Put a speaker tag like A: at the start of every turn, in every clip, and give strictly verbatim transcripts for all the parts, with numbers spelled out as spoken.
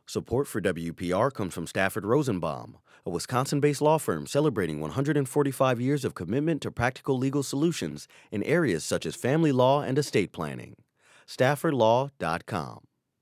A: Support for W P R comes from Stafford Rosenbaum, a Wisconsin-based law firm celebrating one hundred forty-five years of commitment to practical legal solutions in areas such as family law and estate planning. stafford law dot com.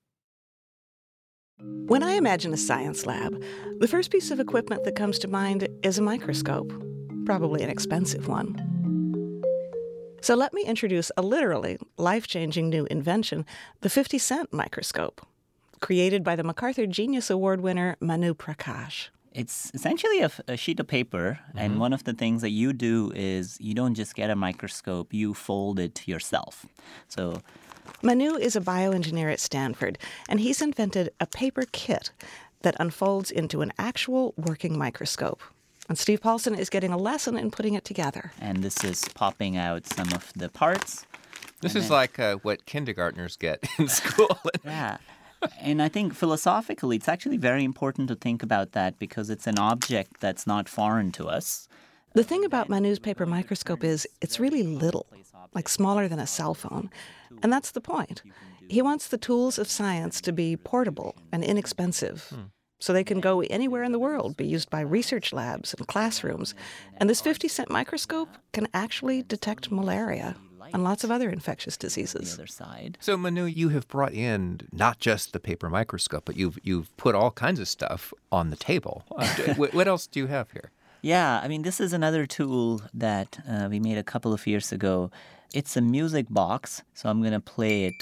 B: When I imagine a science lab, the first piece of equipment that comes to mind is a microscope, probably an expensive one. So let me introduce a literally life-changing new invention, the fifty cent microscope, created by the MacArthur Genius Award winner Manu Prakash.
C: It's essentially a, a sheet of paper, mm-hmm. and one of the things that you do is you don't just get a microscope, you fold it yourself. So
B: Manu is a bioengineer at Stanford, and he's invented a paper kit that unfolds into an actual working microscope. And Steve Paulson is getting a lesson in putting it together.
C: And this is popping out some of the parts.
D: This
C: and
D: is
C: then,
D: like uh, what kindergartners get in school.
C: Yeah. And I think philosophically, it's actually very important to think about that because it's an object that's not foreign to us.
B: The thing about Manu's paper microscope is it's really little, like smaller than a cell phone. And that's the point. He wants the tools of science to be portable and inexpensive, hmm. so they can go anywhere in the world, be used by research labs and classrooms. And this fifty cent microscope can actually detect malaria and lots of other infectious diseases.
C: The other side.
D: So, Manu, you have brought in not just the paper microscope, but you've you've put all kinds of stuff on the table. Uh, what else do you have here?
C: Yeah, I mean, this is another tool that uh, we made a couple of years ago. It's a music box, so I'm going to play it.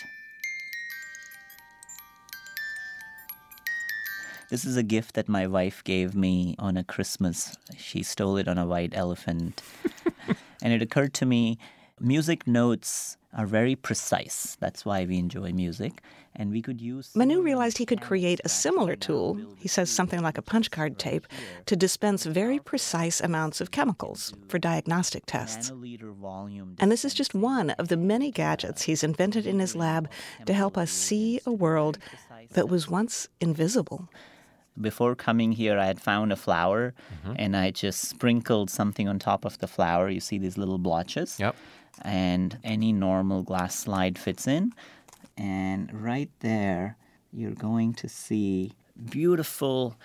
C: This is a gift that my wife gave me on a Christmas. She stole it on a white elephant. And it occurred to me, music notes are very precise. That's why we enjoy music. And we could use...
B: Manu realized he could create a similar tool, he says something like a punch card tape, to dispense very precise amounts of chemicals for diagnostic tests. And this is just one of the many gadgets he's invented in his lab to help us see a world that was once invisible.
C: Before coming here, I had found a flower, mm-hmm. and I just sprinkled something on top of the flower. You see these little blotches?
D: Yep.
C: And any normal glass slide fits in. And right there, you're going to see beautiful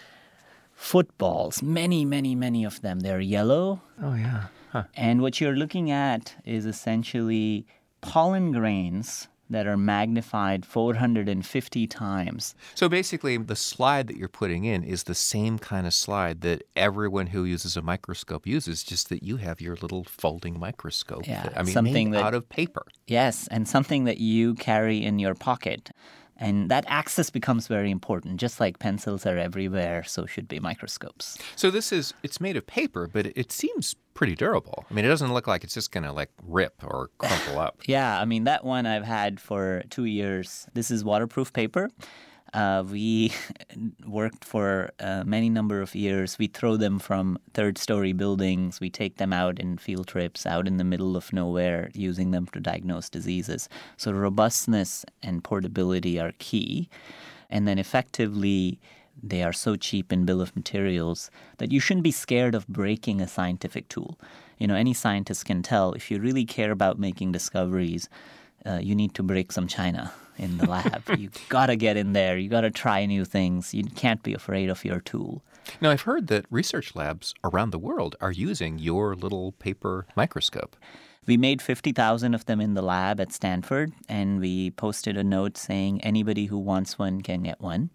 C: footballs, many, many, many of them. They're yellow.
D: Oh, yeah. Huh.
C: And what you're looking at is essentially pollen grains that are magnified four hundred fifty times.
D: So basically, the slide that you're putting in is the same kind of slide that everyone who uses a microscope uses, just that you have your little folding microscope.
C: Yeah,
D: that, I mean,
C: something
D: made
C: that,
D: out of paper.
C: Yes, and something that you carry in your pocket. And that access becomes very important. Just like pencils are everywhere, so should be microscopes.
D: So this is, it's made of paper, but it seems pretty durable. I mean, it doesn't look like it's just going to like rip or crumple up.
C: Yeah, I mean, that one I've had for two years. This is waterproof paper. Uh, we worked for a many number of years. We throw them from third-story buildings. We take them out in field trips out in the middle of nowhere, using them to diagnose diseases. So robustness and portability are key. And then effectively, they are so cheap in bill of materials that you shouldn't be scared of breaking a scientific tool. You know, any scientist can tell if you really care about making discoveries, uh, you need to break some china in the lab. You got to get in there. You got to try new things. You can't be afraid of your tool.
D: Now, I've heard that research labs around the world are using your little paper microscope.
C: We made fifty thousand of them in the lab at Stanford, and we posted a note saying anybody who wants one can get one.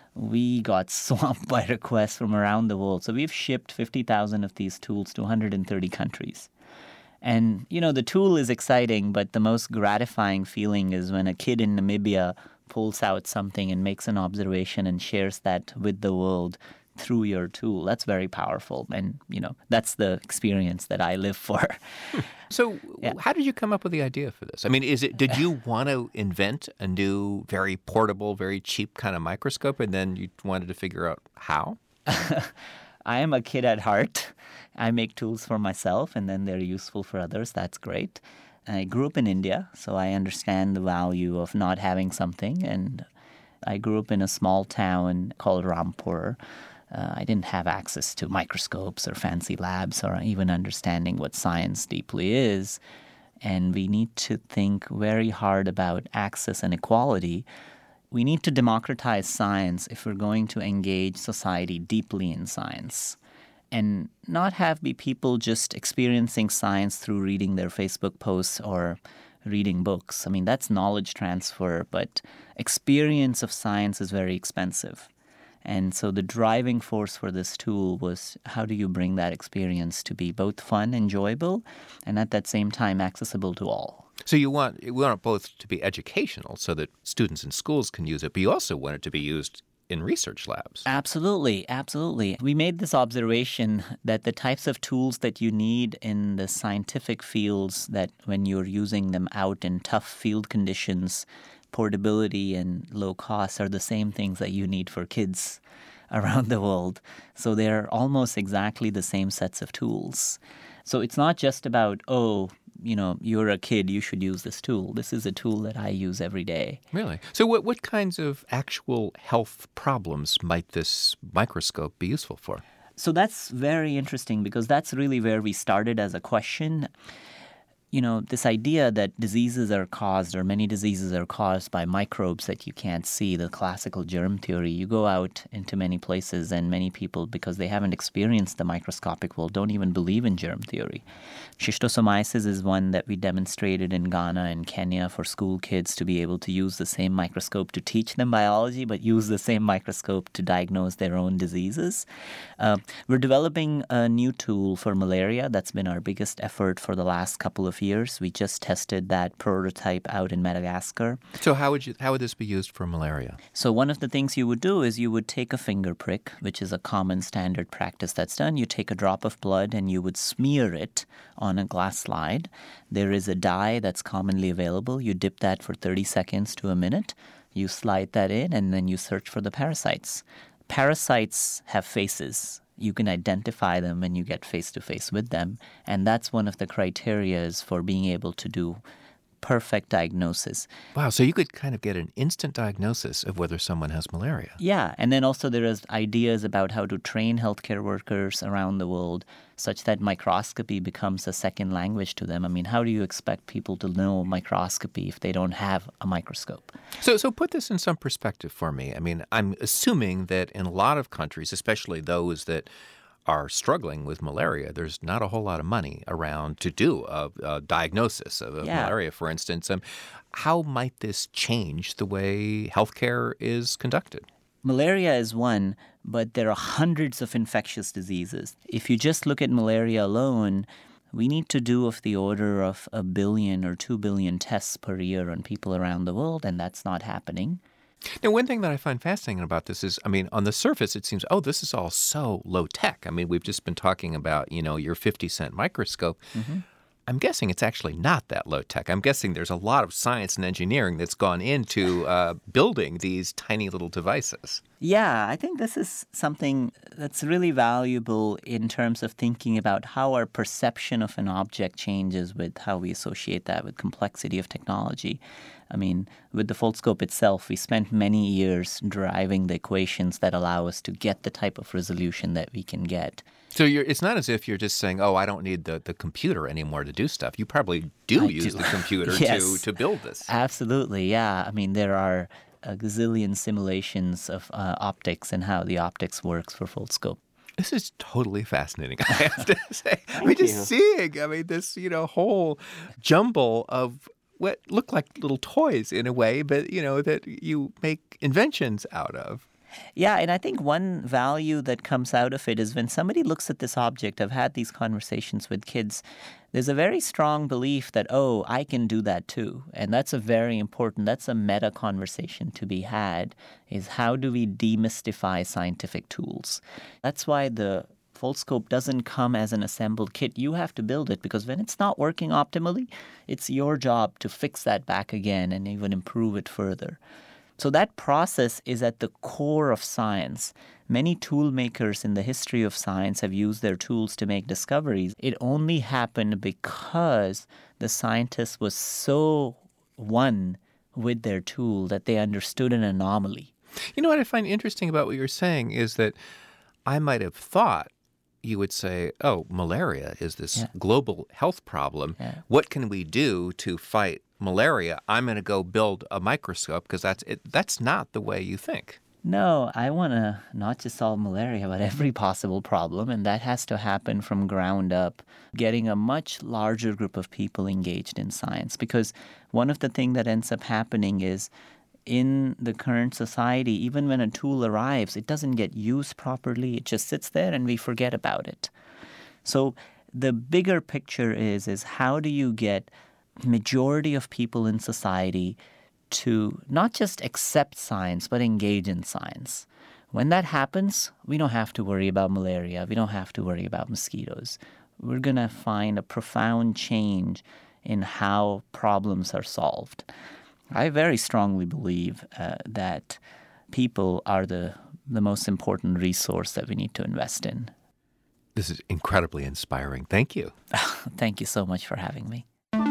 C: We got swamped by requests from around the world. So we've shipped fifty thousand of these tools to one hundred thirty countries. And, you know, the tool is exciting, but the most gratifying feeling is when a kid in Namibia pulls out something and makes an observation and shares that with the world through your tool. That's very powerful. And, you know, that's the experience that I live for.
D: So
C: yeah.
D: How did you come up with the idea for this? I mean, is it did you want to invent a new, very portable, very cheap kind of microscope, and then you wanted to figure out how?
C: I am a kid at heart. I make tools for myself, and then they're useful for others. That's great. I grew up in India, so I understand the value of not having something. And I grew up in a small town called Rampur. Uh, I didn't have access to microscopes or fancy labs or even understanding what science deeply is. And we need to think very hard about access and equality we need to democratize science if we're going to engage society deeply in science and not have be people just experiencing science through reading their Facebook posts or reading books. I mean, that's knowledge transfer, but experience of science is very expensive. And so the driving force for this tool was how do you bring that experience to be both fun, enjoyable, and at that same time accessible to all.
D: So you want you want it both to be educational so that students in schools can use it, but you also want it to be used in research labs.
C: Absolutely, absolutely. We made this observation that the types of tools that you need in the scientific fields, that when you're using them out in tough field conditions, portability and low cost are the same things that you need for kids around the world. So they're almost exactly the same sets of tools. So it's not just about, oh, you know, you're a kid, you should use this tool. This is a tool that I use every day.
D: Really? So what, what kinds of actual health problems might this microscope be useful for?
C: So that's very interesting because that's really where we started as a question. You know, this idea that diseases are caused, or many diseases are caused by microbes that you can't see, the classical germ theory. You go out into many places and many people, because they haven't experienced the microscopic world, don't even believe in germ theory. Schistosomiasis is one that we demonstrated in Ghana and Kenya for school kids to be able to use the same microscope to teach them biology, but use the same microscope to diagnose their own diseases. Uh, we're developing a new tool for malaria. That's been our biggest effort for the last couple of years. We just tested that prototype out in Madagascar.
D: So how would you how would this be used for malaria?
C: So one of the things you would do is you would take a finger prick, which is a common standard practice that's done. You take a drop of blood and you would smear it on a glass slide. There is a dye that's commonly available. You dip that for thirty seconds to a minute. You slide that in and then you search for the parasites. Parasites have faces. You can identify them when you get face-to-face with them. And that's one of the criterias for being able to do perfect diagnosis.
D: Wow, so you could kind of get an instant diagnosis of whether someone has malaria.
C: Yeah, and then also there is ideas about how to train healthcare workers around the world such that microscopy becomes a second language to them. I mean, how do you expect people to know microscopy if they don't have a microscope?
D: So so put this in some perspective for me. I mean, I'm assuming that in a lot of countries, especially those that are struggling with malaria, there's not a whole lot of money around to do a, a diagnosis of, of
C: Yeah.
D: malaria, for instance. Um, how might this change the way healthcare is conducted?
C: Malaria is one, but there are hundreds of infectious diseases. If you just look at malaria alone, we need to do of the order of a billion or two billion tests per year on people around the world, and that's not happening.
D: Now, one thing that I find fascinating about this is, I mean, on the surface, it seems, oh, this is all so low tech. I mean, we've just been talking about, you know, your fifty cent microscope.
C: Mm-hmm.
D: I'm guessing it's actually not that low tech. I'm guessing there's a lot of science and engineering that's gone into uh, building these tiny little devices.
C: Yeah, I think this is something that's really valuable in terms of thinking about how our perception of an object changes with how we associate that with complexity of technology. I mean, with the Foldscope itself, we spent many years driving the equations that allow us to get the type of resolution that we can get.
D: So you're, it's not as if you're just saying, oh, I don't need the, the computer anymore to do stuff. You probably do
C: I
D: use
C: do.
D: the computer
C: Yes.
D: to, to build this.
C: Absolutely, yeah. I mean, there are a gazillion simulations of uh, optics and how the optics works for Foldscope.
D: This is totally fascinating, I have to say. I mean, just seeing, I mean, this, you know, whole jumble of what look like little toys in a way, but, you know, that you make inventions out of.
C: Yeah, and I think one value that comes out of it is when somebody looks at this object, I've had these conversations with kids, there's a very strong belief that, oh, I can do that too. And that's a very important, that's a meta conversation to be had, is how do we demystify scientific tools? That's why the Foldscope doesn't come as an assembled kit. You have to build it because when it's not working optimally, it's your job to fix that back again and even improve it further. So that process is at the core of science. Many tool makers in the history of science have used their tools to make discoveries. It only happened because the scientist was so one with their tool that they understood an anomaly.
D: You know what I find interesting about what you're saying is that I might have thought you would say, oh, malaria is this
C: Yeah.
D: global health problem.
C: Yeah.
D: What can we do to fight malaria? I'm going to go build a microscope because that's it. That's not the way you think.
C: No, I want to not just solve malaria, but every possible problem, and that has to happen from ground up, getting a much larger group of people engaged in science. Because one of the things that ends up happening is in the current society, even when a tool arrives, it doesn't get used properly. It just sits there and we forget about it. So the bigger picture is, is how do you get majority of people in society to not just accept science, but engage in science. When that happens, we don't have to worry about malaria. We don't have to worry about mosquitoes. We're going to find a profound change in how problems are solved. I very strongly believe uh, that people are the, the most important resource that we need to invest in.
D: This is incredibly inspiring. Thank you.
C: Thank you so much for having me.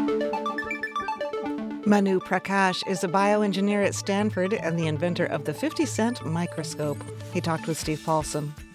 B: Manu Prakash is a bioengineer at Stanford and the inventor of the fifty cent microscope. He talked with Steve Paulson.